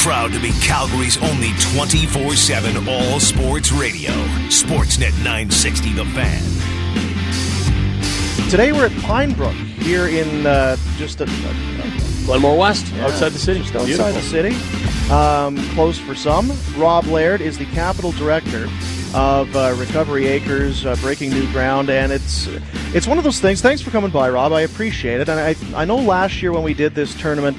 Proud to be Calgary's only 24/7 all-sports radio. Sportsnet 960 The Fan. Today we're at Pinebrook here in Glenmore West, outside the city. Just outside the city. Closed for some. Rob Laird is the capital director of Recovery Acres, breaking new ground, and it's one of those things. Thanks for coming by, Rob. I appreciate it. And I know last year when we did this tournament,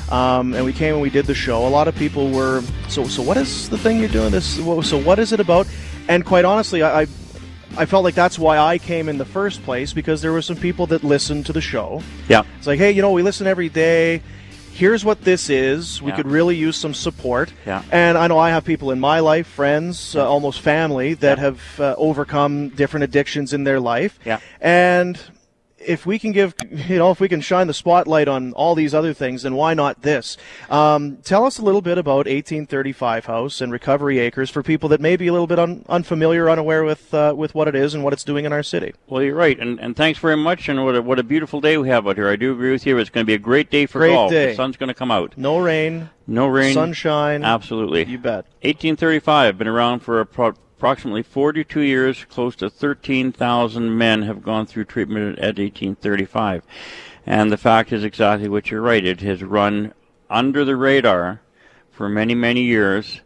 and we came and we did the show, a lot of people were, so what is the thing you're doing this? So what is it about? And quite honestly, I felt like that's why I came in the first place, because there were some people that listened to the show. Yeah. It's like, hey, we listen every day. Here's what this is. We could really use some support. Yeah. And I know I have people in my life, friends, almost family, that have overcome different addictions in their life. Yeah. And if we can if we can shine the spotlight on all these other things, then why not this? Tell us a little bit about 1835 House and Recovery Acres for people that may be a little bit unfamiliar, unaware with what it is and what it's doing in our city. Well, you're right, and thanks very much, and what a beautiful day we have out here. I do agree with you. It's going to be a great day for golf. Day. The sun's going to come out. No rain. Sunshine. Absolutely. You bet. 1835, been around for approximately 42 years. Close to 13,000 men have gone through treatment at 1835. And the fact is exactly what you're right. It has run under the radar for many, many years,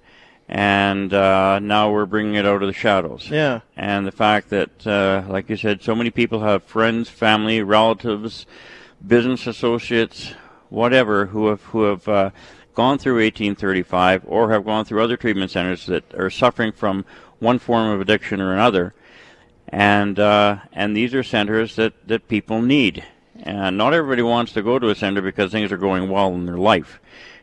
and now we're bringing it out of the shadows. Yeah. And the fact that, like you said, so many people have friends, family, relatives, business associates, whatever, who have gone through 1835 or have gone through other treatment centers that are suffering from one form of addiction or another, and these are centers that people need. And not everybody wants to go to a center because things are going well in their life.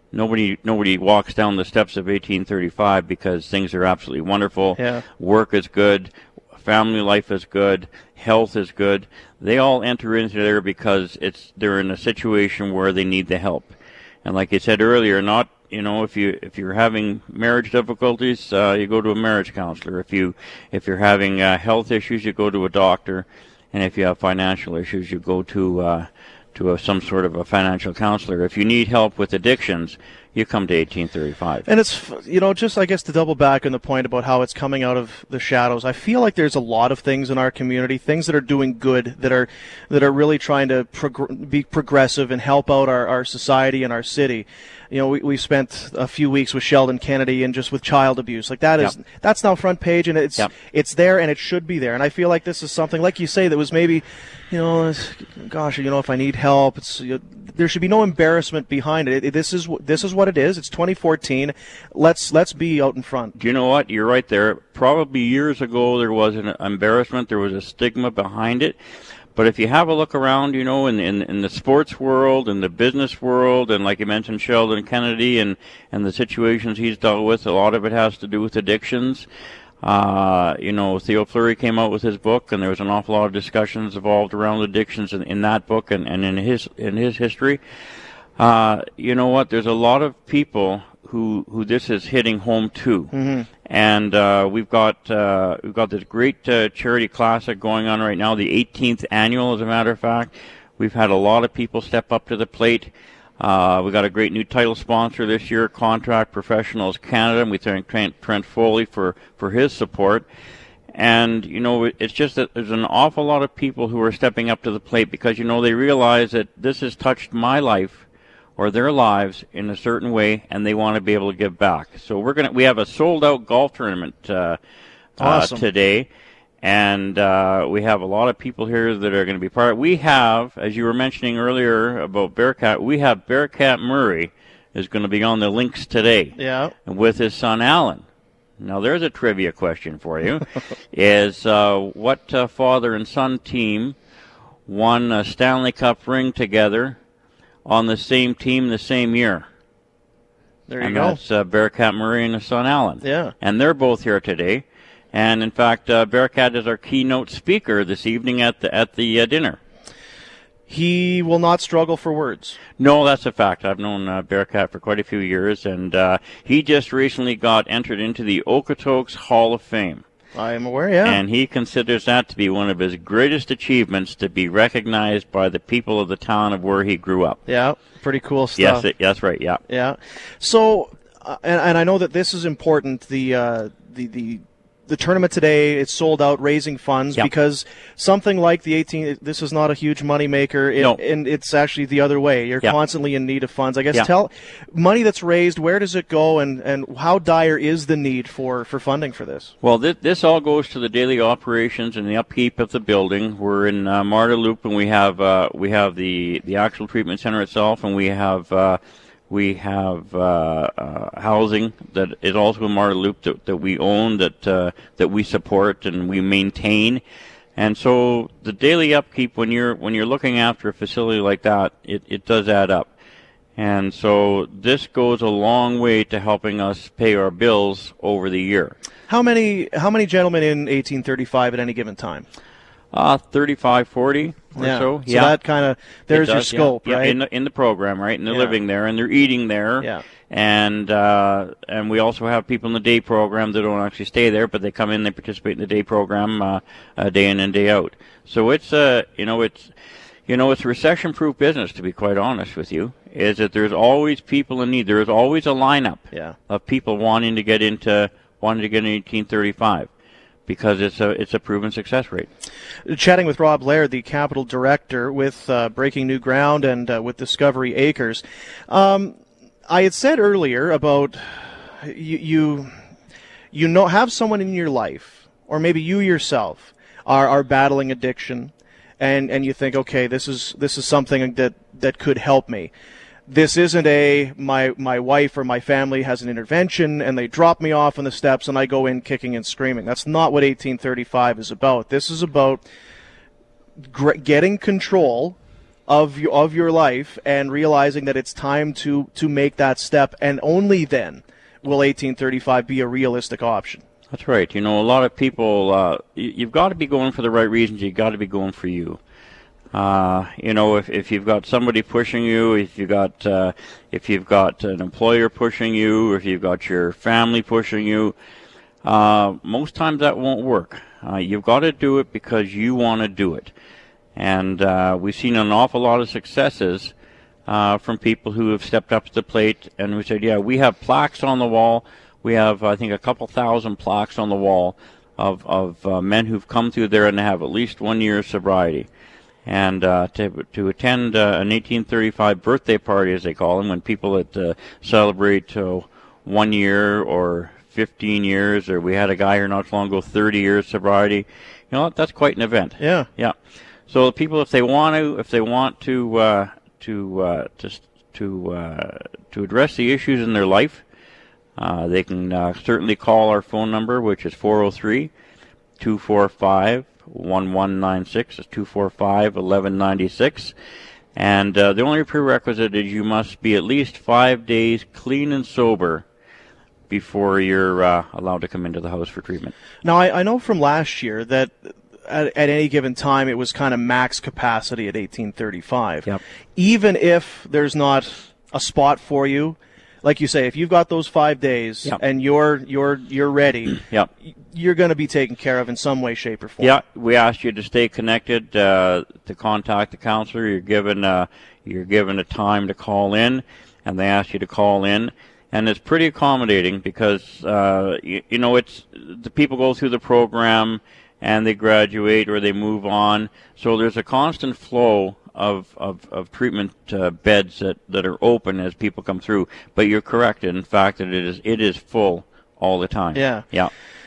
Nobody walks down the steps of 1835 because things are absolutely wonderful. Yeah. Work is good, family life is good, health is good. They all enter into there because they're in a situation where they need the help. And like I said earlier, not if you're having marriage difficulties, you go to a marriage counselor. If you're having health issues, you go to a doctor, and if you have financial issues, you go to some sort of a financial counselor. If you need help with addictions, you come to 1835. And it's, just, I guess, to double back on the point about how it's coming out of the shadows, I feel like there's a lot of things in our community, things that are doing good, that are really trying to be progressive and help out our society and our city. We spent a few weeks with Sheldon Kennedy and just with child abuse. Like that's now front page, and it's there, and it should be there. And I feel like this is something, like you say, that was maybe, if I need help, there should be no embarrassment behind it. This is what it is. It's 2014. Let's be out in front. Do you know what? You're right there. Probably years ago there was an embarrassment. There was a stigma behind it. But if you have a look around, in the sports world, in the business world, and like you mentioned, Sheldon Kennedy and the situations he's dealt with, a lot of it has to do with addictions. Theo Fleury came out with his book, and there was an awful lot of discussions evolved around addictions in that book and in his history. You know what? There's a lot of people who this is hitting home to. Mm-hmm. And we've got this great charity classic going on right now, the 18th annual, as a matter of fact. We've had a lot of people step up to the plate. We got a great new title sponsor this year, Contract Professionals Canada, and we thank Trent Foley for his support. And, it's just that there's an awful lot of people who are stepping up to the plate because, they realize that this has touched my life or their lives in a certain way, and they want to be able to give back. So we have a sold-out golf tournament awesome. Today, and we have a lot of people here that are going to be part of it. We have, as you were mentioning earlier about Bearcat, we have Bearcat Murray is going to be on the links today. Yeah. With his son Alan. Now, there's a trivia question for you. Is what father and son team won a Stanley Cup ring together on the same team the same year? There you go. That's Bearcat Murray and his son Alan. Yeah. And they're both here today. And in fact, Bearcat is our keynote speaker this evening at the dinner. He will not struggle for words. No, that's a fact. I've known Bearcat for quite a few years, and he just recently got entered into the Okotoks Hall of Fame. I am aware, yeah. And he considers that to be one of his greatest achievements, to be recognized by the people of the town of where he grew up. Yeah, pretty cool stuff. Yes, that's right, yeah. Yeah. So and I know that this is important. The tournament today, it's sold out, raising funds, because something like the 18, this is not a huge money maker, and it's actually the other way. You're constantly in need of funds. I guess tell money that's raised, where does it go, and how dire is the need for funding for this? Well, this all goes to the daily operations and the upkeep of the building. We're in Marda Loop, and we have the actual treatment center itself, and we have housing that is also in Marda Loop that we own, that we support and we maintain. And so the daily upkeep, when you're looking after a facility like that, it does add up. And so this goes a long way to helping us pay our bills over the year. How many gentlemen in 1835 at any given time? 35, 40 or so. So that kind of, there's your scope, right? In the program, right? And they're living there and they're eating there. Yeah. And we also have people in the day program that don't actually stay there, but they come in, they participate in the day program day in and day out. So it's a recession-proof business, to be quite honest with you. Is that there's always people in need. There is always a lineup of people wanting to get into 1835. Because it's a proven success rate. Chatting with Rob Laird, the capital director with Breaking New Ground and with Discovery Acres. I had said earlier about you have someone in your life, or maybe you yourself are battling addiction, and you think, okay, this is something that could help me. This isn't my wife or my family has an intervention and they drop me off on the steps and I go in kicking and screaming. That's not what 1835 is about. This is about getting control of your life and realizing that it's time to make that step, and only then will 1835 be a realistic option. That's right. A lot of people, you've got to be going for the right reasons. You've got to be going for you. If you've got somebody pushing you, if you've got an employer pushing you, or if you've got your family pushing you, most times that won't work. You've got to do it because you want to do it. And we've seen an awful lot of successes from people who have stepped up to the plate and who said, we have plaques on the wall. We have, I think, a couple thousand plaques on the wall of men who've come through there and have at least 1 year of sobriety. And to attend an 1835 birthday party, as they call them, when people that celebrate 1 year or 15 years, or we had a guy here not too long ago, 30 years sobriety, that's quite an event. Yeah. Yeah. So the people, if they want to address the issues in their life, they can certainly call our phone number, which is 403-245-1196. It's 245-1196. And the only prerequisite is you must be at least 5 days clean and sober before you're allowed to come into the house for treatment. Now, I know from last year that at any given time it was kind of max capacity at 1835. Yep. Even if there's not a spot for you, like you say, if you've got those 5 days and you're ready, you're going to be taken care of in some way, shape, or form. Yeah, we ask you to stay connected, to contact the counselor. You're given a time to call in, and they ask you to call in. And it's pretty accommodating because it's the people go through the program and they graduate or they move on. So there's a constant flow of treatment beds that are open as people come through. But you're correct in fact that it is full all the time. Yeah. Yeah.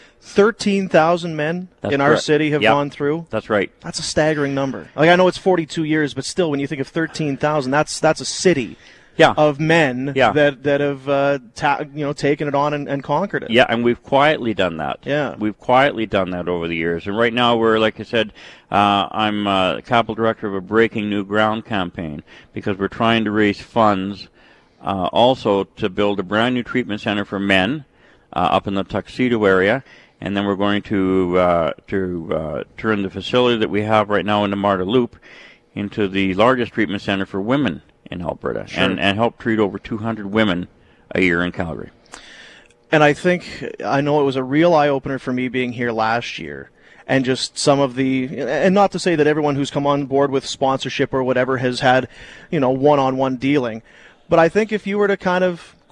13,000 men in our city have gone through. That's right. That's a staggering number. Like, I know it's 42 years, but still, when you think of 13,000, that's a city. Of men that have taken it on and conquered it. Yeah, and we've quietly done that. Yeah. We've quietly done that over the years. And right now we're, like I said, I'm capital director of a Breaking New Ground campaign because we're trying to raise funds also to build a brand new treatment center for men up in the Tuxedo area. And then we're going to turn the facility that we have right now in the Marda Loop into the largest treatment center for women in Alberta, and help treat over 200 women a year in Calgary. And I know it was a real eye-opener for me being here last year, and just some of and not to say that everyone who's come on board with sponsorship or whatever has had, one-on-one dealing, but I think if you were to kind of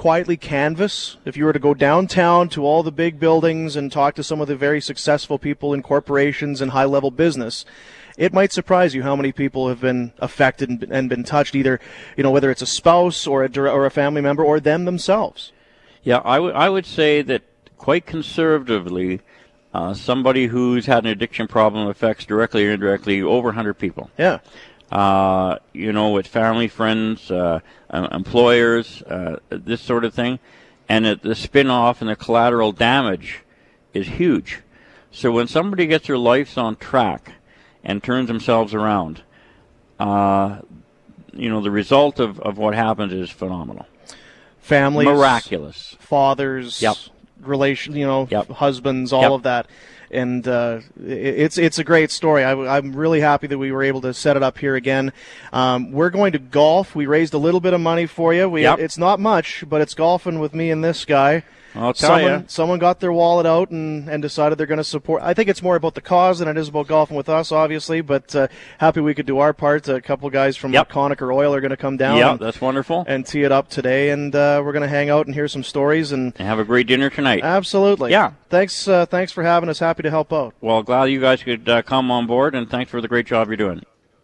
quietly canvass, if you were to go downtown to all the big buildings and talk to some of the very successful people in corporations and high-level business, it might surprise you how many people have been affected and been touched, either, whether it's a spouse or a family member or them themselves. Yeah, I would say that quite conservatively, somebody who's had an addiction problem affects directly or indirectly over 100 people. Yeah. With family, friends, employers, this sort of thing. And the spin-off and the collateral damage is huge. So when somebody gets their lives on track and turns themselves around, the result of what happens is phenomenal. Families. Miraculous. Fathers. Yep. Husbands, all of that. And it's a great story. I'm really happy that we were able to set it up here again. We're going to golf. We raised a little bit of money for you. It's not much, but it's golfing with me and this guy. I'll tell you. Someone got their wallet out and decided they're going to support. I think it's more about the cause than it is about golfing with us, obviously, but happy we could do our part. A couple guys from Conacher Oil are going to come down. Yeah, that's wonderful. And tee it up today, and we're going to hang out and hear some stories. And have a great dinner tonight. Absolutely. Yeah. Thanks for having us. Happy to help out. Well, glad you guys could come on board, and thanks for the great job you're doing.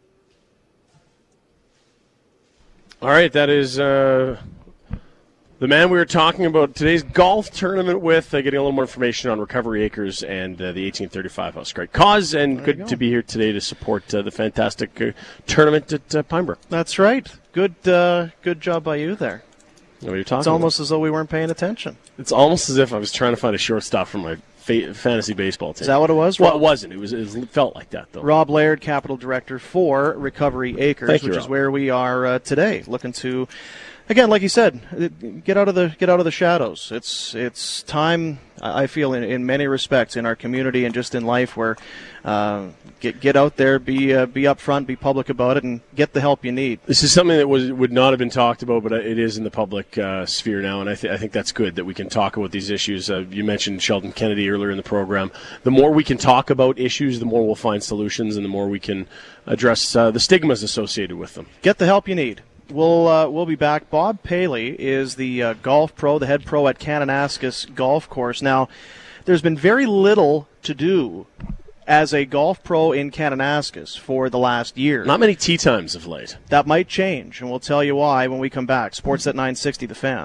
All right, that is the man we were talking about today's golf tournament with, getting a little more information on Recovery Acres and the 1835 House. Great cause, and good to be here today to support the fantastic tournament at Pine Brook. That's right. Good job by you there. What are you talking It's almost about? as though we weren't paying attention. It's almost as if I was trying to find a shortstop for my fantasy baseball team. Is that what it was? Well, it wasn't. It felt like that, though. Rob Laird, Capital Director for Recovery Acres, Thank you, which Rob. is where we are today, looking to, again, like you said, get out of the shadows. It's time, I feel, in many respects in our community and just in life, where get out there, be upfront, be public about it, and get the help you need. This is something that would not have been talked about, but it is in the public sphere now, and I think that's good that we can talk about these issues. You mentioned Sheldon Kennedy earlier in the program. The more we can talk about issues, the more we'll find solutions, and the more we can address the stigmas associated with them. Get the help you need. We'll be back. Bob Paley is the golf pro, the head pro at Kananaskis Golf Course. Now, there's been very little to do as a golf pro in Kananaskis for the last year. Not many tee times of late. That might change, and we'll tell you why when we come back. Sportsnet 960, The Fan.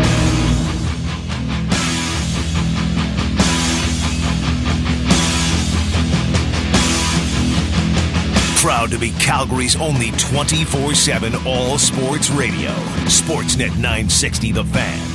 Proud to be Calgary's only 24/7 all-sports radio. Sportsnet 960 The Fan.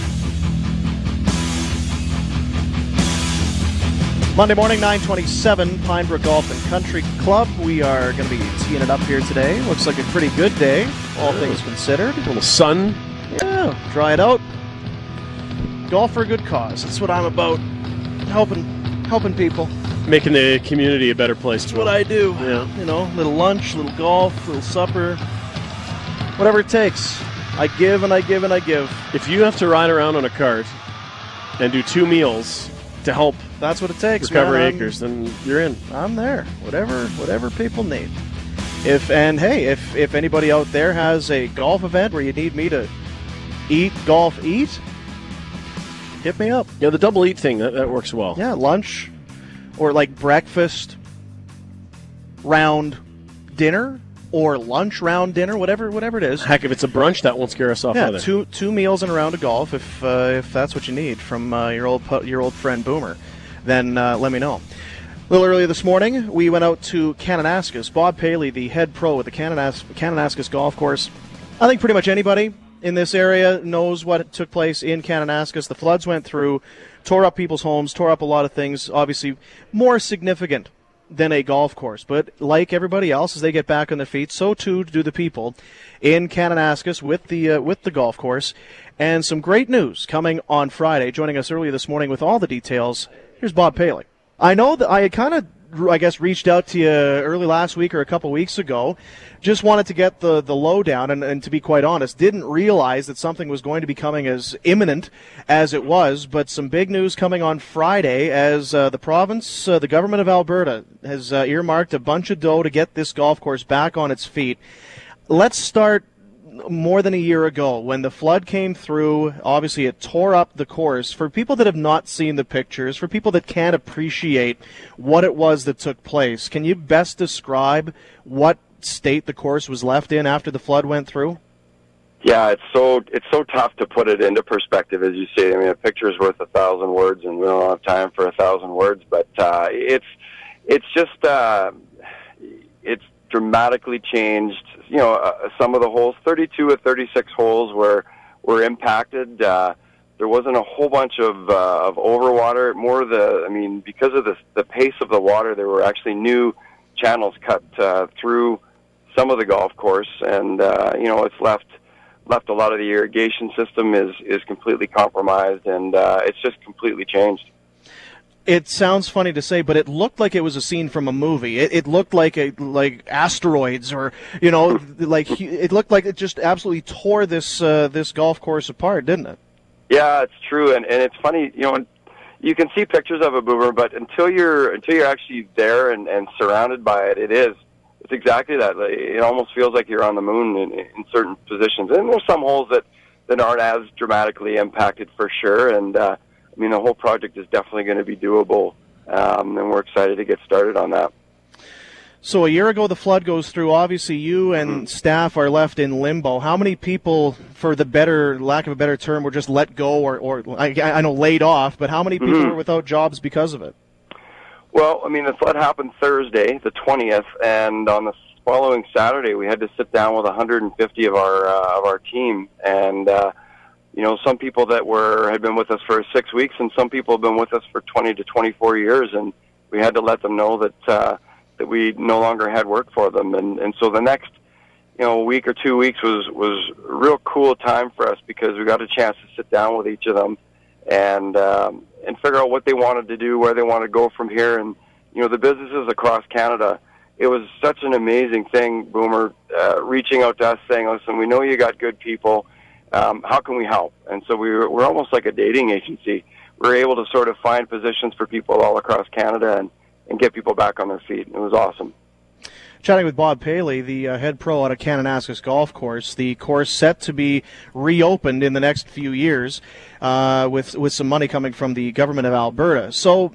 Monday morning, 9:27, Pine Brook Golf and Country Club. We are going to be teeing it up here today. Looks like a pretty good day, all things considered. A little sun. Yeah, dry it out. Golf for a good cause. That's what I'm about. Helping people. Making the community a better place. That's what I do. Yeah. Little lunch, little golf, little supper. Whatever it takes. I give and I give and I give. If you have to ride around on a cart and do 2 meals to help That's what it takes. Recovery man. Acres, then you're in. I'm there. Whatever people need. If anybody out there has a golf event where you need me to eat, hit me up. Yeah, the double eat thing, that works well. Yeah, lunch or like breakfast round dinner or lunch round dinner, whatever it is. Heck, if it's a brunch, that won't scare us off either. two meals and a round of golf if that's what you need from your old friend Boomer. Then let me know. A little earlier this morning, we went out to Kananaskis. Bob Paley, the head pro at the Kananaskis Golf Course. I think pretty much anybody in this area knows what took place in Kananaskis. The floods went through, tore up people's homes, tore up a lot of things, obviously more significant than a golf course. But like everybody else, as they get back on their feet, so too do the people in Kananaskis with the golf course. And some great news coming on Friday. Joining us earlier this morning with all the details, here's Bob Paley. I know that I kind of, reached out to you early last week or a couple weeks ago. Just wanted to get the lowdown, and to be quite honest, didn't realize that something was going to be coming as imminent as it was. But some big news coming on Friday as the province, the government of Alberta, has earmarked a bunch of dough to get this golf course back on its feet. Let's start more than a year ago when the flood came through. Obviously, it tore up the course. For people that have not seen the pictures, for people that can't appreciate what it was that took place, can you best describe what state the course was left in after the flood went through? Yeah, it's so tough to put it into perspective, as you say. I mean, a picture is worth 1,000 words, and we don't have time for 1,000 words. But it's just it's dramatically changed. You know, some of the holes, 32 of 36 holes, were impacted. There wasn't a whole bunch of overwater. Because of the pace of the water, there were actually new channels cut through some of the golf course, and it's left a lot of the irrigation system is completely compromised, and it's just completely changed. It sounds funny to say, but it looked like it was a scene from a movie. It looked like asteroids, or it looked like it just absolutely tore this golf course apart, didn't it? Yeah, it's true, and it's funny. You can see pictures of a Boomer, but until you're actually there and surrounded by it, it's exactly that. It almost feels like you're on the moon in certain positions. And there's some holes that aren't as dramatically impacted for sure. And the whole project is definitely going to be doable, and we're excited to get started on that. So a year ago, the flood goes through. Obviously, you and staff are left in limbo. How many people, for the lack of a better term, were just let go or I know laid off, but how many people were without jobs because of it? Well, the flood happened Thursday, the 20th, and on the following Saturday, we had to sit down with 150 of our team, and some people that had been with us for 6 weeks, and some people have been with us for 20 to 24 years, and we had to let them know that we no longer had work for them, and so the next week or 2 weeks was a real cool time for us, because we got a chance to sit down with each of them and figure out what they wanted to do, where they want to go from here. And the businesses across Canada, it was such an amazing thing, Boomer, reaching out to us saying, listen, we know you got good people, how can we help? And so we're almost like a dating agency. We're able to sort of find positions for people all across Canada and get people back on their feet. It was awesome. Chatting with Bob Paley, the head pro out of Kananaskis Golf Course. The course set to be reopened in the next few years with some money coming from the government of Alberta. So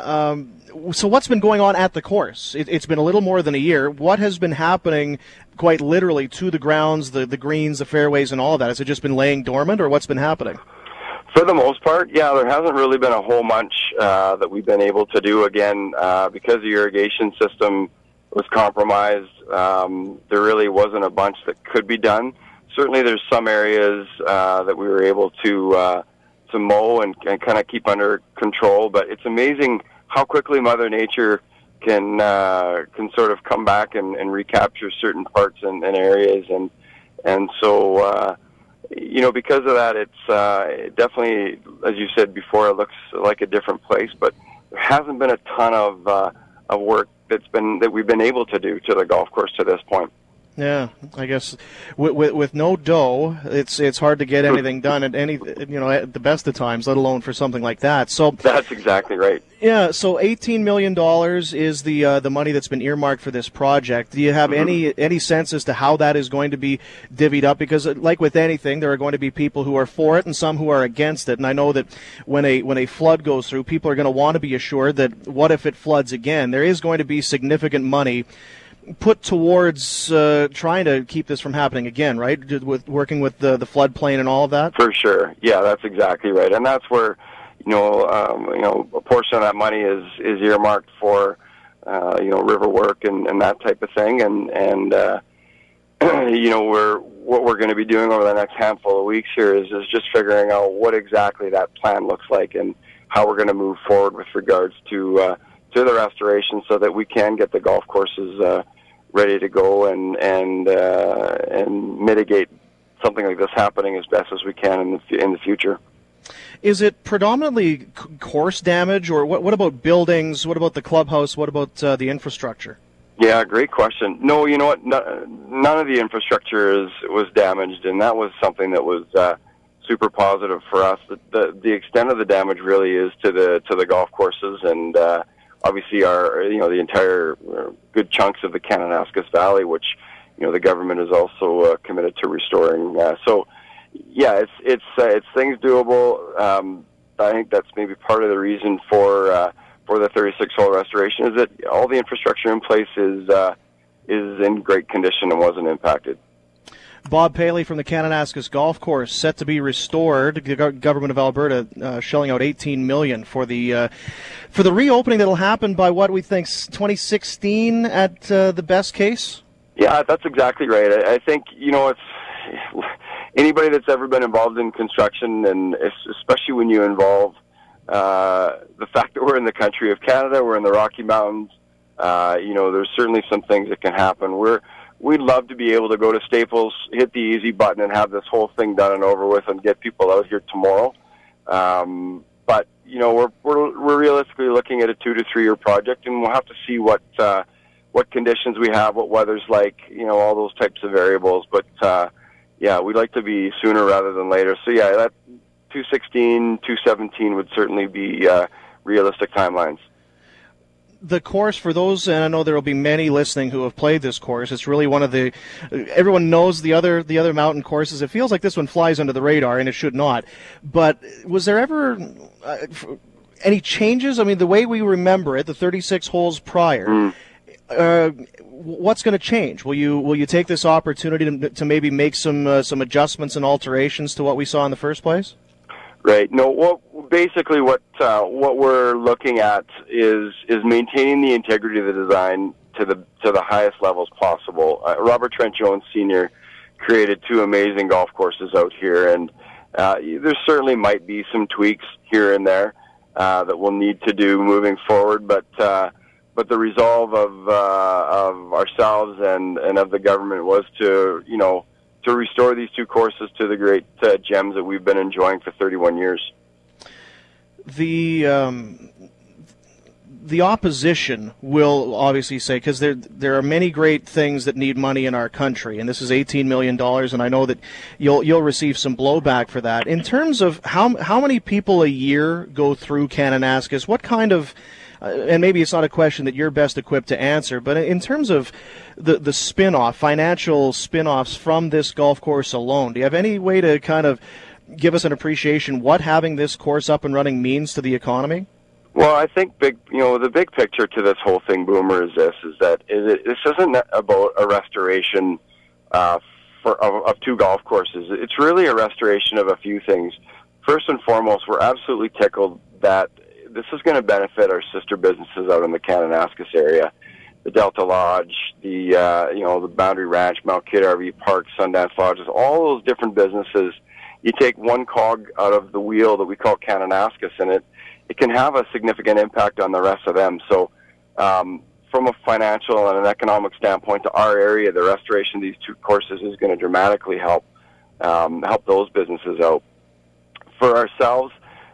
what's been going on at the course? It's been a little more than a year. What has been happening quite literally to the grounds, the greens, the fairways, and all of that? Has it just been laying dormant, or what's been happening? For the most part, yeah, there hasn't really been a whole bunch that we've been able to do. Again, because the irrigation system was compromised, there really wasn't a bunch that could be done. Certainly there's some areas that we were able to mow and kind of keep under control, but it's amazing how quickly Mother Nature can sort of come back and recapture certain parts and areas, and so because of that, it's definitely, as you said before, it looks like a different place, but there hasn't been a ton of work that we've been able to do to the golf course to this point. Yeah, I guess with no dough, it's hard to get anything done at at the best of times, let alone for something like that. So that's exactly right. Yeah, so $18 million is the money that's been earmarked for this project. Do you have any sense as to how that is going to be divvied up? Because like with anything, there are going to be people who are for it and some who are against it. And I know that when a flood goes through, people are going to want to be assured that what if it floods again? There is going to be significant money put towards trying to keep this from happening again, right? With working with the floodplain and all of that. For sure, yeah, that's exactly right, and that's where a portion of that money is earmarked for river work and that type of thing, and what we're going to be doing over the next handful of weeks here is just figuring out what exactly that plan looks like and how we're going to move forward with regards to the restoration, so that we can get the golf courses ready to go and mitigate something like this happening as best as we can in the future. Is it predominantly course damage, or what about buildings? What about the clubhouse? What about the infrastructure? Yeah, great question. No, you know what? None of the infrastructure was damaged, and that was something that was super positive for us. The extent of the damage really is to the golf courses, and obviously the entire good chunks of the Kananaskis Valley, which the government is also committed to restoring. So, yeah, it's things doable. I think that's maybe part of the reason for the 36-hole restoration is that all the infrastructure in place is in great condition and wasn't impacted. Bob Paley from the Kananaskis Golf Course, set to be restored. The government of Alberta shelling out $18 million for the reopening that'll happen by what we think 2016 at the best case. Yeah, that's exactly right. I think it's anybody that's ever been involved in construction, and especially when you involve the fact that we're in the country of Canada, we're in the Rocky Mountains. There's certainly some things that can happen. We'd love to be able to go to Staples, hit the easy button, and have this whole thing done and over with, and get people out here tomorrow. But we're realistically looking at a 2 to 3 year project, and we'll have to see what conditions we have, what weather's like, all those types of variables. But we'd like to be sooner rather than later. So that 2016, 2017 would certainly be realistic timelines. The course, for those, and I know there will be many listening who have played this course, it's really one of the, everyone knows the other mountain courses. It feels like this one flies under the radar, and it should not. But was there ever any changes? I mean, the way we remember it, the 36 holes prior, what's going to change? Will you take this opportunity to maybe make some adjustments and alterations to what we saw in the first place? Right. No. Basically, what we're looking at is maintaining the integrity of the design to the highest levels possible. Robert Trent Jones Sr. created 2 amazing golf courses out here, and there certainly might be some tweaks here and there that we'll need to do moving forward. But the resolve of ourselves and of the government was to restore these 2 courses to the great gems that we've been enjoying for 31 years. The opposition will obviously say, because there are many great things that need money in our country, and this is $18 million, and I know that you'll receive some blowback for that. In terms of how many people a year go through Kananaskis, what kind of and maybe it's not a question that you're best equipped to answer, but in terms of the spin-off, financial spin-offs from this golf course alone, do you have any way to kind of give us an appreciation what having this course up and running means to the economy? Well, I think the big picture to this whole thing, Boomer, is this isn't about a restoration of 2 golf courses. It's really a restoration of a few things. First and foremost, we're absolutely tickled that this is going to benefit our sister businesses out in the Kananaskis area, the Delta Lodge, the Boundary Ranch, Mount Kidd RV Park, Sundance Lodges, all those different businesses. You take one cog out of the wheel that we call Kananaskis, and it can have a significant impact on the rest of them. So from a financial and an economic standpoint to our area, the restoration of these 2 courses is going to dramatically help those businesses out. For ourselves,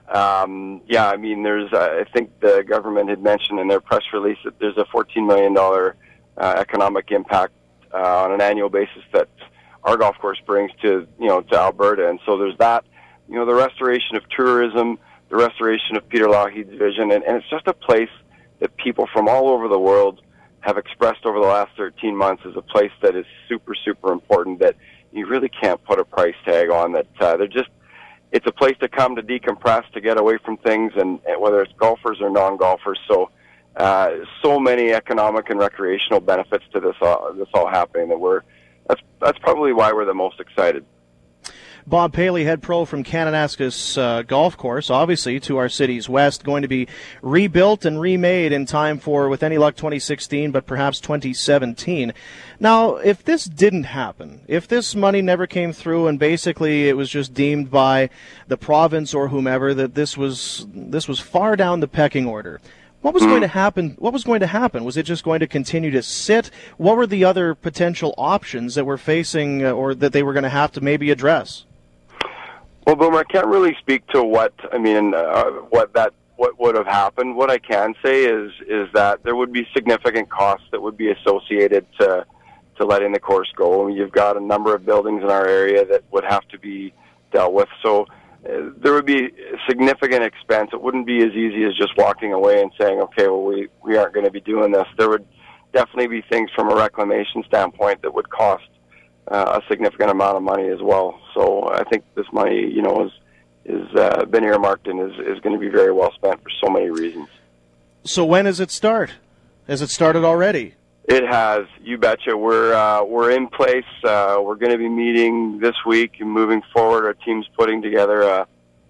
I think the government had mentioned in their press release that there's a $14 million economic impact on an annual basis that our golf course brings to Alberta. And so there's that, the restoration of tourism, the restoration of Peter Lougheed's vision, and it's just a place that people from all over the world have expressed over the last 13 months as a place that is super, super important, that you really can't put a price tag on, that it's a place to come to decompress, to get away from things, and whether it's golfers or non-golfers. So many economic and recreational benefits to this all happening that that's probably why we're the most excited. Bob Paley, head pro from Kananaskis Golf Course, obviously to our city's west, going to be rebuilt and remade in time for, with any luck, 2016, but perhaps 2017. Now, if this didn't happen, if this money never came through and basically it was just deemed by the province or whomever that this was far down the pecking order, what was going to happen? Was it just going to continue to sit? What were the other potential options that we're facing or that they were going to have to maybe address? Well, Boomer, I can't really speak to what would have happened. What I can say is that there would be significant costs that would be associated to letting the course go. I mean, you've got a number of buildings in our area that would have to be dealt with. So there would be significant expense. It wouldn't be as easy as just walking away and saying, okay, well, we aren't going to be doing this. There definitely be things from a reclamation standpoint that would cost a significant amount of money as well. So I think this money, is been earmarked and is going to be very well spent for so many reasons. So when does it start? Has it started already? It has, you betcha. We're in place. We're going to be meeting this week and moving forward. Our team's putting together a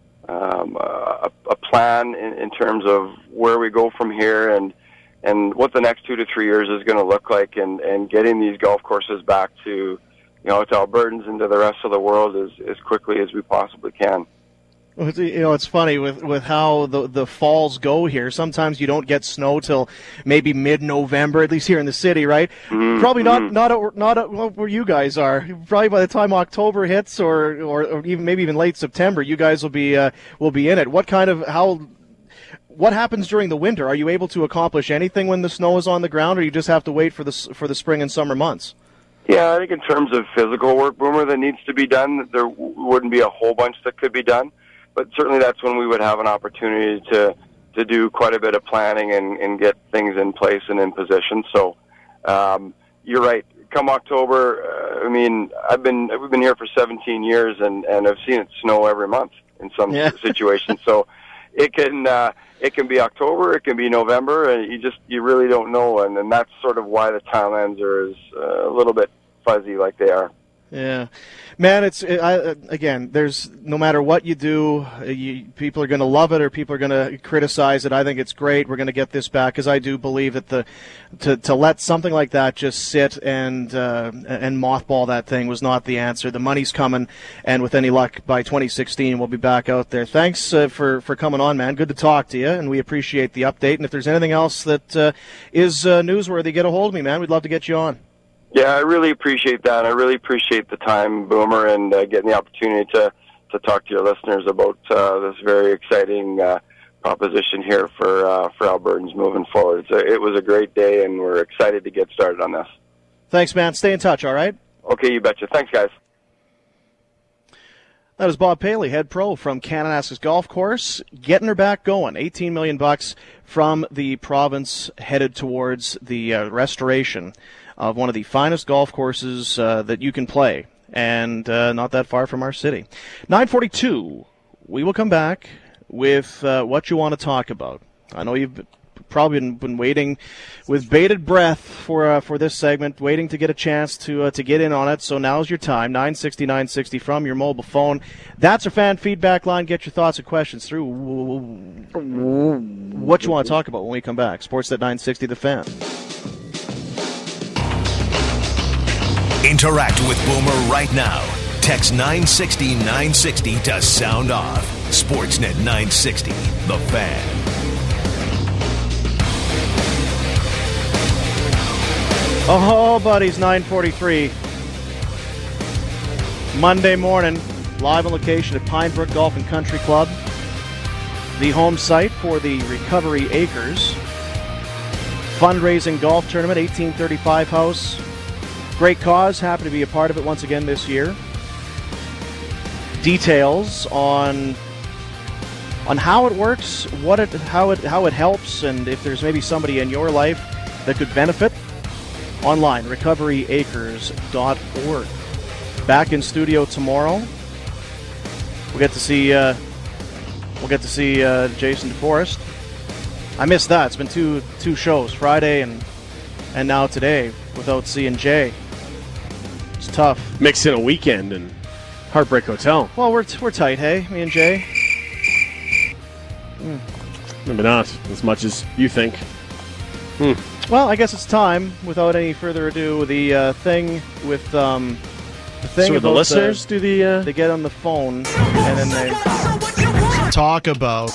plan in terms of where we go from here and what the next 2 to 3 years is going to look like, and getting these golf courses back to Albertans and to the rest of the world as quickly as we possibly can. It's funny with how the falls go here. Sometimes you don't get snow till maybe mid-November, at least here in the city, right? Mm-hmm. Probably not where you guys are. Probably by the time October hits, or even maybe even late September, you guys will be in it. What happens during the winter? Are you able to accomplish anything when the snow is on the ground, or you just have to wait for the spring and summer months? Yeah, I think in terms of physical work, Boomer, that needs to be done, there wouldn't be a whole bunch that could be done. But certainly that's when we would have an opportunity to do quite a bit of planning and get things in place and in position. So you're right. Come October, we've been here for 17 years and I've seen it snow every month in some situations. So it can be October, it can be November, and you really don't know. And that's sort of why the timelines are a little bit fuzzy like they are. Yeah, man. Again, there's no matter what you do, people are going to love it or people are going to criticize it. I think it's great. We're going to get this back because I do believe that to let something like that just sit and mothball that thing was not the answer. The money's coming, and with any luck, by 2016 we'll be back out there. Thanks for coming on, man. Good to talk to you, and we appreciate the update. And if there's anything else that is newsworthy, get a hold of me, man. We'd love to get you on. Yeah, I really appreciate that. I really appreciate the time, Boomer, and getting the opportunity to talk to your listeners about this very exciting proposition here for Albertans moving forward. It was a great day, and we're excited to get started on this. Thanks, man. Stay in touch, all right? Okay, you betcha. Thanks, guys. That is Bob Paley, head pro from Kananaskis Golf Course, getting her back going. $18 million from the province headed towards the restoration of one of the finest golf courses that you can play, and not that far from our city. 9:42, we will come back with what you want to talk about. I know you've probably been waiting with bated breath for this segment, waiting to get a chance to get in on it, so now's your time. 960 from your mobile phone. That's our fan feedback line. Get your thoughts and questions through what you want to talk about when we come back. Sportsnet 960, The Fan. Interact with Boomer right now. Text 960-960 to sound off. Sportsnet 960, The Fan. Oh, buddies, 9:43. Monday morning, live on location at Pinebrook Golf and Country Club, the home site for the Recovery Acres fundraising golf tournament, 1835 House. Great cause, happy to be a part of it once again this year. Details on how it works, how it helps, and if there's maybe somebody in your life that could benefit. Online, recoveryacres.org. Back in studio tomorrow. We'll get to see Jason DeForest. I missed that. It's been two shows, Friday and now today, without seeing Jay. It's tough. Mix in a weekend and Heartbreak Hotel. Well, we're tight, hey, me and Jay. Maybe not as much as you think. Well, I guess it's time. Without any further ado, the thing with the thing so about the listeners do the they get on the phone and then they talk about.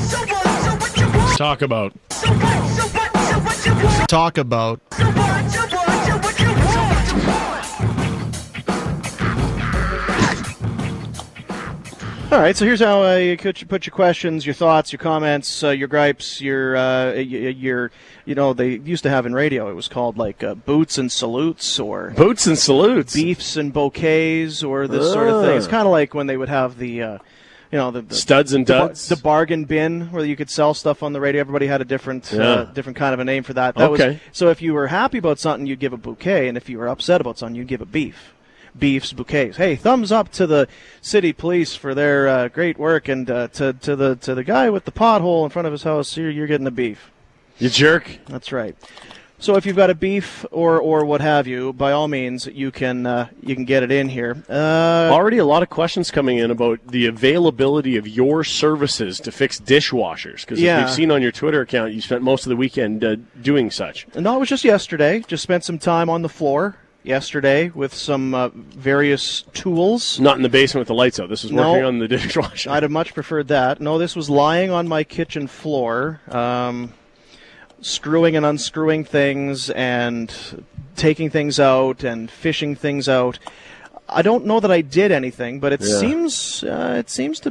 All right, so here's how you could put your questions, your thoughts, your comments, your gripes, your they used to have in radio, it was called like boots and salutes or boots and salutes, beefs and bouquets or this sort of thing. It's kind of like when they would have the the Studs and Duds. The bargain bin where you could sell stuff on the radio. Everybody had a different kind of a name for that. So if you were happy about something, you'd give a bouquet, and if you were upset about something, you'd give a beef. Beefs, bouquets. Hey, thumbs up to the city police for their great work, and to the guy with the pothole in front of his house, you're getting a beef. You jerk. That's right. So if you've got a beef or what have you, by all means, you can get it in here. Already a lot of questions coming in about the availability of your services to fix dishwashers. Because we've seen on your Twitter account, you spent most of the weekend doing such. No, it was just yesterday. Just spent some time on the floor yesterday with some various tools. Not in the basement with the lights out. This was working on the dishwasher. I'd have much preferred that. No, this was lying on my kitchen floor. Screwing and unscrewing things and taking things out and fishing things out. I don't know that I did anything, but it seems like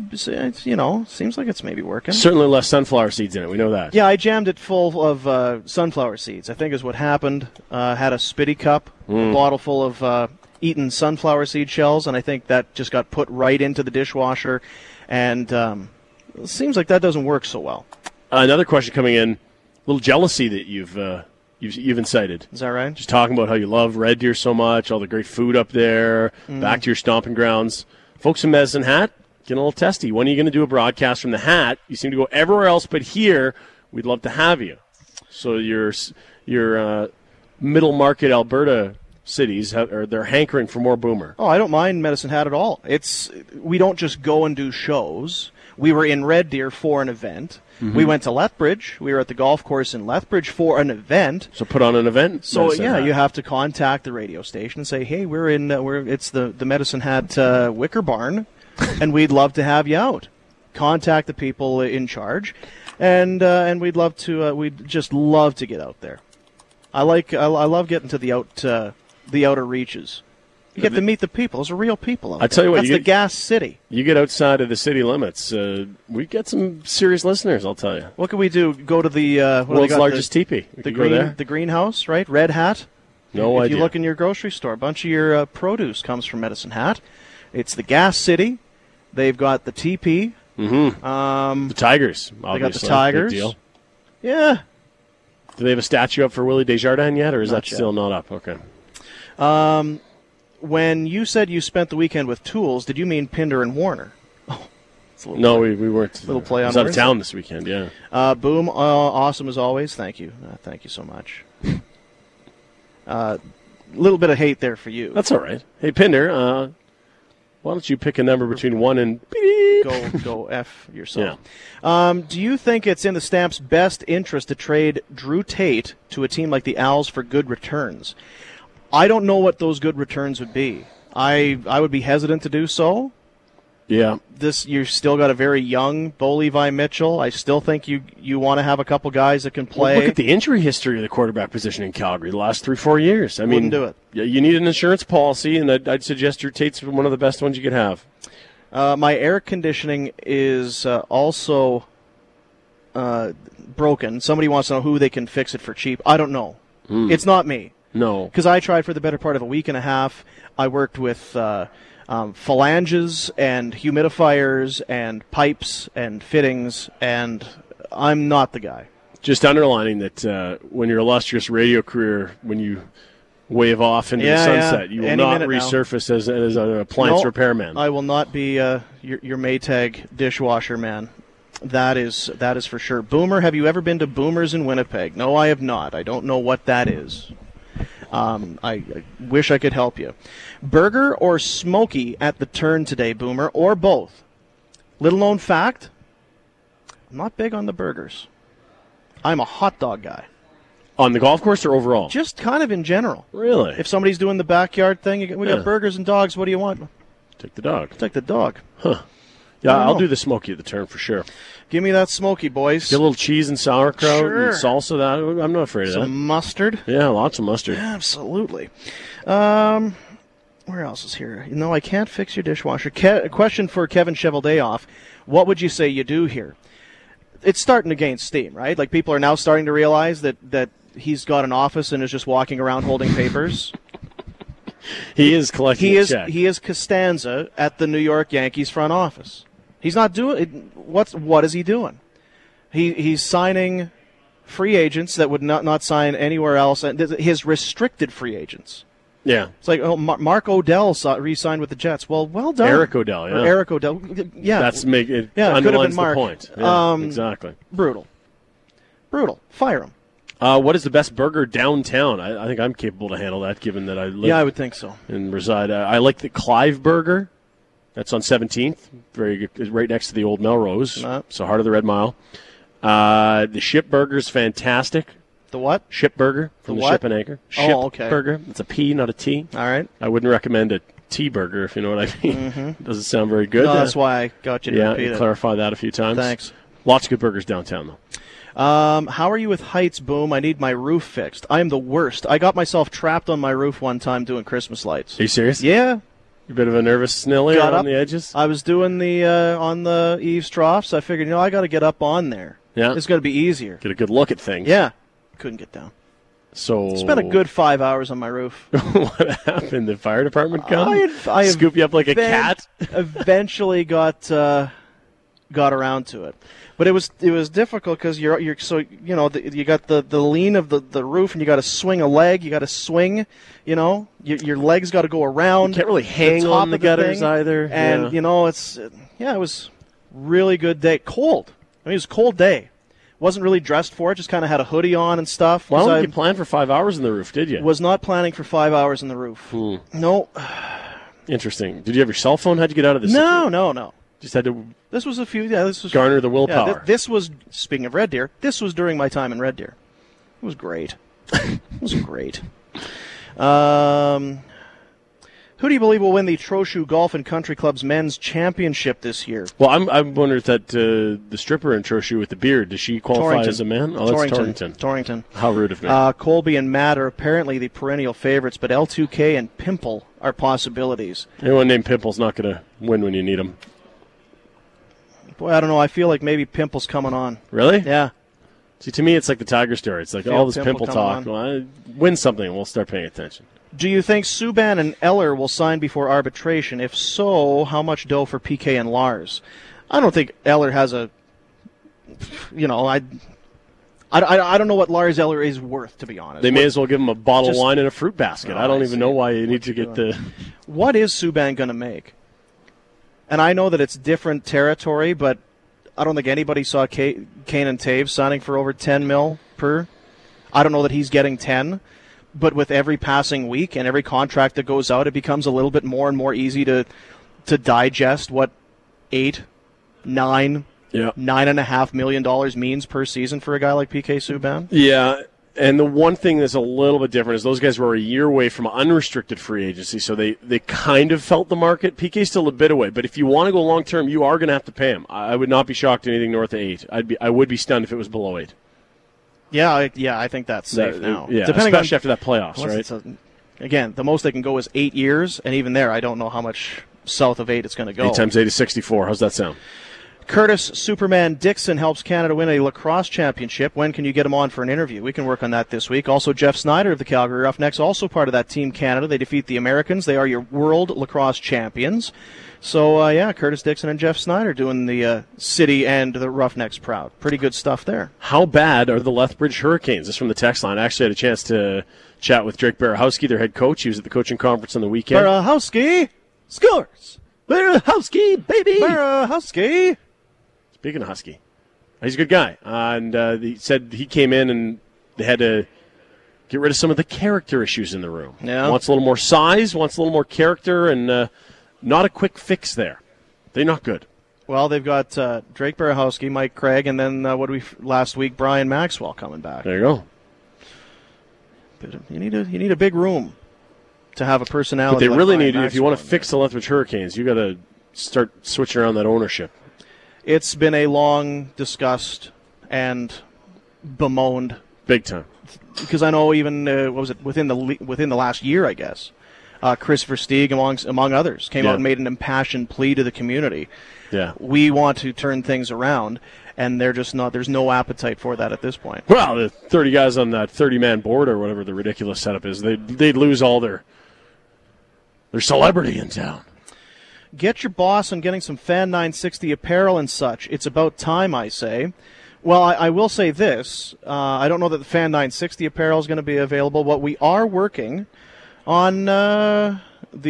it's maybe working. Certainly less sunflower seeds in it. We know that. Yeah, I jammed it full of sunflower seeds. I think is what happened. Had a spitty cup, a bottle full of eaten sunflower seed shells, and I think that just got put right into the dishwasher. And it seems like that doesn't work so well. Another question coming in. Little jealousy that you've incited. Is that right? Just talking about how you love Red Deer so much, all the great food up there, back to your stomping grounds. Folks in Medicine Hat, getting a little testy. When are you going to do a broadcast from the Hat? You seem to go everywhere else but here. We'd love to have you. So your middle market Alberta cities they're hankering for more Boomer. Oh, I don't mind Medicine Hat at all. We don't just go and do shows. We were in Red Deer for an event. Mm-hmm. We went to Lethbridge. We were at the golf course in Lethbridge for an event. So put on an event. So you have to contact the radio station and say, "Hey, it's the Medicine Hat Wicker Barn, and we'd love to have you out." Contact the people in charge, and we'd just love to get out there. I love getting to the outer reaches. You get to meet the people. Those are real people out there. I tell you what, that's the Gas City. You get outside of the city limits, we get some serious listeners, I'll tell you. What can we do? Go to the world's largest teepee. The greenhouse, right? Red Hat. No idea. If you look in your grocery store, a bunch of your produce comes from Medicine Hat. It's the Gas City. They've got the teepee. Mm-hmm. The Tigers, obviously. They got the Tigers. Big deal. Yeah. Do they have a statue up for Willie Desjardins yet, or is that still not up? Okay. When you said you spent the weekend with tools, did you mean Pinder and Warner? No, we weren't. Little play on. I was out of town this weekend. Yeah. Boom, awesome as always. Thank you. Thank you so much. Little bit of hate there for you. That's all right. Hey, Pinder, why don't you pick a number between 1 and beep? Go F yourself. Yeah. Do you think it's in the Stamps' best interest to trade Drew Tate to a team like the Als for good returns? I don't know what those good returns would be. I would be hesitant to do so. Yeah. You've still got a very young Bo Levi Mitchell. I still think you want to have a couple guys that can play. Well, look at the injury history of the quarterback position in Calgary the last 3-4 years. I mean, wouldn't do it. You need an insurance policy, and I'd suggest Drew Tate's one of the best ones you could have. My air conditioning is also broken. Somebody wants to know who they can fix it for cheap. I don't know. It's not me. No. Because I tried for the better part of a week and a half. I worked with phalanges and humidifiers and pipes and fittings, and I'm not the guy. Just underlining that when your illustrious radio career, when you wave off into the sunset, you will not resurface as an appliance repairman. I will not be your Maytag dishwasher man. That is for sure. Boomer, have you ever been to Boomers in Winnipeg? No, I have not. I don't know what that is. I wish I could help you. Burger or smoky at the turn today, Boomer, or both? Little known fact, I'm not big on the burgers. I'm a hot dog guy. On the golf course or overall? Just kind of in general. Really? If somebody's doing the backyard thing, we got burgers and dogs. What do you want? Take the dog. Take the dog. Huh. Yeah, I'll do the smoky at the turn for sure. Give me that smoky, boys. Get a little cheese and sauerkraut and salsa. I'm not afraid of that. Some mustard. Yeah, lots of mustard. Absolutely. Where else is here? No, I can't fix your dishwasher. Question for Kevin Cheveldayoff. What would you say you do here? It's starting to gain steam, right? Like people are now starting to realize that he's got an office and is just walking around holding papers. He is collecting a check. He is Costanza at the New York Yankees front office. He's not doing what is he doing? He's signing free agents that would not sign anywhere else, and his restricted free agents. Yeah. It's like, Mark Odell re-signed with the Jets. Well done. Eric Odell, yeah. Or Eric Odell. Yeah. It could have underlines been Mark. the point. Yeah, exactly. Brutal. Fire him. What is the best burger downtown? I think I'm capable to handle that, given that I live I would think so. and reside. I like the Clive Burger. That's on 17th, very good, right next to the old Melrose, so heart of the Red Mile. The Ship Burger's fantastic. The what? Ship Burger from the Ship and Anchor. Ship okay. Burger. It's a P, not a T. All right. I wouldn't recommend a T burger, if you know what I mean. Mm-hmm. Doesn't sound very good. No, that's why I got you to repeat it. Clarify that a few times. Thanks. Lots of good burgers downtown, though. How are you with heights, Boom? I need my roof fixed. I am the worst. I got myself trapped on my roof one time doing Christmas lights. Are you serious? Yeah. You're a bit of a nervous snilly on the edges? I was doing the on the eaves troughs. I figured, I got to get up on there. Yeah. It's going to be easier. Get a good look at things. Yeah. Couldn't get down. So spent a good 5 hours on my roof. What happened? The fire department come? I scoop you up like a cat? Eventually got around to it. But it was difficult because you're so you got the lean of the roof, and you got to swing a leg. You got to swing, your legs got to go around. You can't really hang the on the gutters either. And it was really good day. Cold. I mean, it was a cold day. Wasn't really dressed for it. Just kind of had a hoodie on and stuff. Why didn't you plan for 5 hours in the roof? Did you? Was not planning for 5 hours in the roof. No. Interesting. Did you have your cell phone? How'd you get out of this? No. Just had to. This was a few. Yeah, this was garner the willpower. Yeah, this was, speaking of Red Deer, this was during my time in Red Deer. It was great. It was great. Who do you believe will win the Trochu Golf and Country Club's men's championship this year? Well, I'm wondering if that the stripper in Trochu with the beard, does she qualify as a man? Oh, that's Torrington. How rude of me. Colby and Matt are apparently the perennial favorites, but L2K and Pimple are possibilities. Anyone named Pimple's not going to win when you need them. Boy, I don't know. I feel like maybe Pimple's coming on. Really? Yeah. See, to me, it's like the Tiger story. It's like all this Pimple talk. Well, win something, and we'll start paying attention. Do you think Subban and Eller will sign before arbitration? If so, how much dough for PK and Lars? I don't think Eller has a. I don't know what Lars Eller is worth, to be honest. They may as well give him a bottle of wine and a fruit basket. I don't even know why you need to get the. What is Subban going to make? And I know that it's different territory, but I don't think anybody saw Kane and Taves signing for over $10 million per. I don't know that he's getting 10. But with every passing week and every contract that goes out, it becomes a little bit more and more easy to digest what $8, $9, $9.5 million means per season for a guy like PK Subban. Yeah, and the one thing that's a little bit different is those guys were a year away from unrestricted free agency, so they kind of felt the market. PK's still a bit away, but if you want to go long term, you are going to have to pay him. I would not be shocked at anything north of 8. I would be stunned if it was below 8. Yeah, I think that's safe now. Yeah, depending especially after that playoffs, right? Again, the most they can go is 8 years, and even there, I don't know how much south of 8 it's going to go. 8 times 8 is 64. How's that sound? Curtis Superman Dixon helps Canada win a lacrosse championship. When can you get him on for an interview? We can work on that this week. Also, Jeff Snyder of the Calgary Roughnecks, also part of that Team Canada. They defeat the Americans. They are your world lacrosse champions. So, Curtis Dixon and Jeff Snyder doing the city and the Roughnecks proud. Pretty good stuff there. How bad are the Lethbridge Hurricanes? This is from the text line. I actually had a chance to chat with Drake Barahowski, their head coach. He was at the coaching conference on the weekend. Barahowski scores! Barahowski, baby! Barahowski! Speaking of Husky, he's a good guy. And he said he came in and they had to get rid of some of the character issues in the room. Yeah. Wants a little more size, wants a little more character, and not a quick fix there. They're not good. Well, they've got Drake Barahowski, Mike Craig, and then last week, Brian Maxwell coming back. There you go. But you need a big room to have a personality. But they like really Brian need to. If you want to Maxwell fix the Lethbridge Hurricanes, you got to start switching around that ownership. It's been a long discussed and bemoaned. Big time. Because I know even within the last year, I guess, Chris Versteeg among others came out and made an impassioned plea to the community. Yeah, we want to turn things around, and they're just not. There's no appetite for that at this point. Well, the 30 guys on that 30-man board or whatever the ridiculous setup is, they'd lose all their celebrity in town. Get your boss on getting some Fan 960 apparel and such. It's about time, I say. Well, I will say this. I don't know that the Fan 960 apparel is going to be available, but we are working on the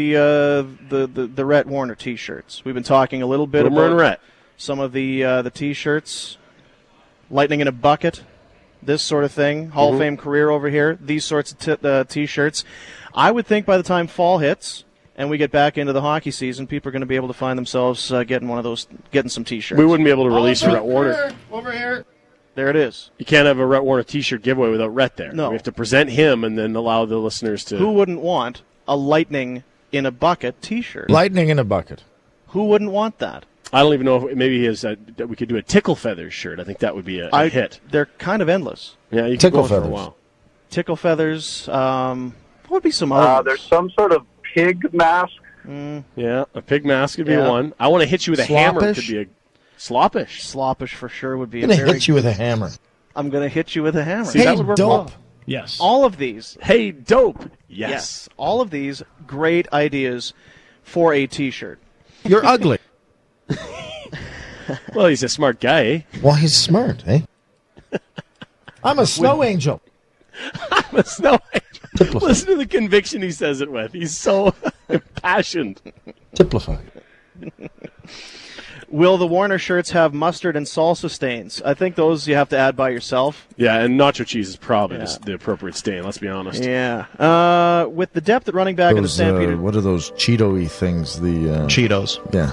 Rhett Warner T-shirts. We've been talking a little bit about some of the T-shirts. Lightning in a bucket, this sort of thing. Hall of Fame career over here. These sorts of T-shirts. I would think by the time fall hits and we get back into the hockey season, people are going to be able to find themselves getting some T-shirts. We wouldn't be able to release Rhett Warner. Over here. There it is. You can't have a Rhett Warner T-shirt giveaway without Rhett there. No. We have to present him and then allow the listeners to... Who wouldn't want a Lightning in a bucket T-shirt? Lightning in a bucket. Who wouldn't want that? I don't even know if maybe we could do a Tickle Feathers shirt. I think that would be a hit. They're kind of endless. Yeah, you Tickle could go for Feathers. a while. Tickle Feathers. What would be some other There's some sort of pig mask. Yeah, a pig mask would be one. I want to hit you with a hammer. Could be a sloppish. Sloppish for sure would be. I'm going to hit you with a hammer. I'm going to hit you with a hammer. Hey, that would work dope. well. Yes. All of these. Hey, dope. Yes. All of these great ideas for a T-shirt. You're ugly. Well, he's a smart guy, eh? Well, he's smart, eh? I'm a snow angel. I'm a snow angel. Listen to the conviction he says it with. He's so impassioned. Simplify. Will the Warner shirts have mustard and salsa stains? I think those you have to add by yourself. Yeah, and nacho cheese is probably the appropriate stain, let's be honest. Yeah. With the depth at running back in the Stampede. What are those Cheeto-y things? Cheetos. Yeah.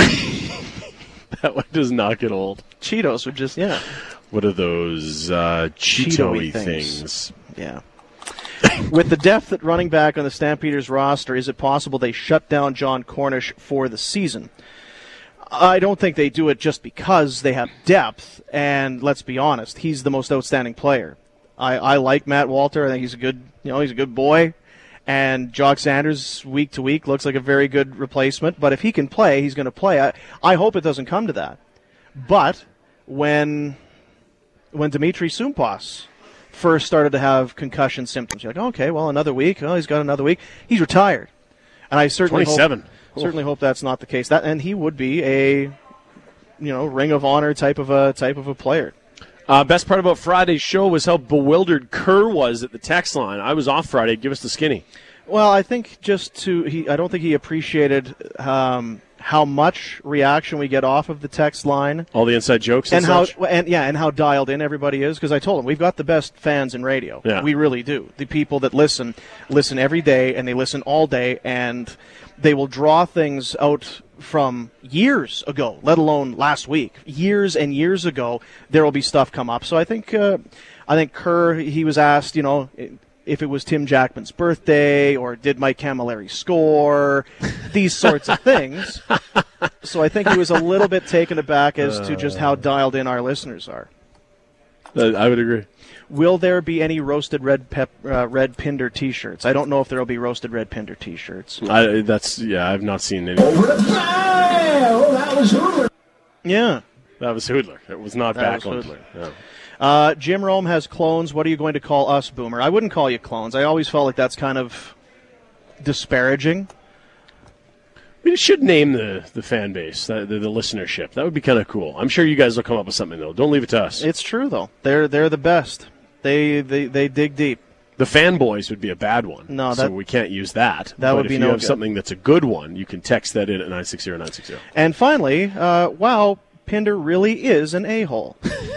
That one does not get old. Cheetos would just, What are those Cheeto-y things? Yeah. With the depth at running back on the Stampeders roster, is it possible they shut down John Cornish for the season? I don't think they do it just because they have depth, and let's be honest, he's the most outstanding player. I like Matt Walter. I think he's a good boy. And Jock Sanders, week to week, looks like a very good replacement. But if he can play, he's going to play. I hope it doesn't come to that. But when Dimitri Sumpas first started to have concussion symptoms, you're like, okay, well, another week. Oh, he's got another week. He's retired. And I certainly 27. Certainly hope that's not the case. And he would be a Ring of Honor type of a player. Best part about Friday's show was how bewildered Kerr was at the text line. I was off Friday. Give us the skinny. Well, I think I don't think he appreciated how much reaction we get off of the text line. All the inside jokes and such? how dialed in everybody is. Because I told him we've got the best fans in radio. Yeah. We really do. The people that listen every day, and they listen all day, and they will draw things out from years ago, let alone last week. Years and years ago, there will be stuff come up. So I think Kerr, he was asked, if it was Tim Jackman's birthday or did Mike Camilleri score, these sorts of things. So I think he was a little bit taken aback as to just how dialed in our listeners are. I would agree. Will there be any roasted red Pinder T-shirts? I don't know if there will be roasted red Pinder T-shirts. I've not seen any. That was Hoodler. Yeah. That was Hoodler. It was not Backlund. Yeah. Jim Rome has clones. What are you going to call us, Boomer? I wouldn't call you clones. I always felt like that's kind of disparaging. We should name the fan base, the listenership. That would be kind of cool. I'm sure you guys will come up with something, though. Don't leave it to us. It's true, though. They're the best. They dig deep. The fanboys would be a bad one. No, so we can't use that. That would be no good. If you have something that's a good one, you can text that in at 960-960. And finally, wow, Pinder really is an a-hole.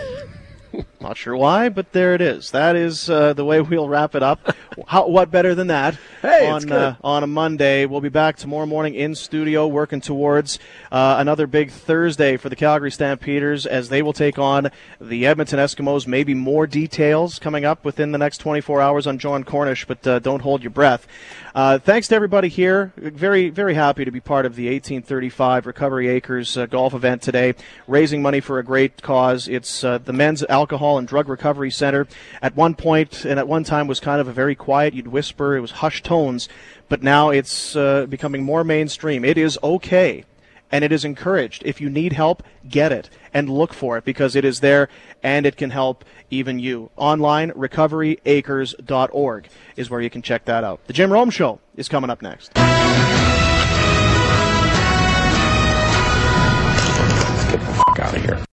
Not sure why, but there it is. That is the way we'll wrap it up. What better than that? Hey, on a Monday. We'll be back tomorrow morning in studio working towards another big Thursday for the Calgary Stampeders as they will take on the Edmonton Eskimos. Maybe more details coming up within the next 24 hours on John Cornish, but don't hold your breath. Thanks to everybody here. Very, very happy to be part of the 1835 Recovery Acres golf event today, raising money for a great cause. It's the Men's Alcohol and Drug Recovery Center. At one point and at one time was kind of a very quiet, you'd whisper, it was hushed tones, but now it's becoming more mainstream. It is okay, and it is encouraged. If you need help, get it and look for it because it is there and it can help even you. Online, recoveryacres.org is where you can check that out. The Jim Rome Show is coming up next. out of here.